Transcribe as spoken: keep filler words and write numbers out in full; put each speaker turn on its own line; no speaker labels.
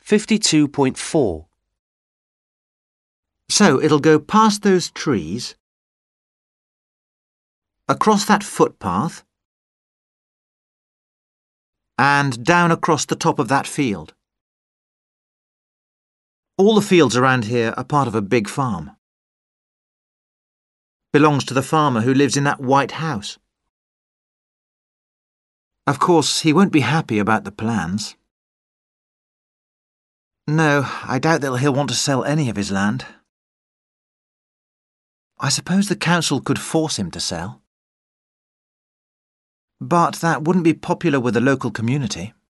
fifty-two point four.
So it'll go past those trees, across that footpath, and down across the top of that field. All the fields around here are part of a big farm. Belongs to the farmer who lives in that white house. Of course, he won't be happy about the plans. No, I doubt that he'll want to sell any of his land. I suppose the council could force him to sell. But that wouldn't be popular with the local community.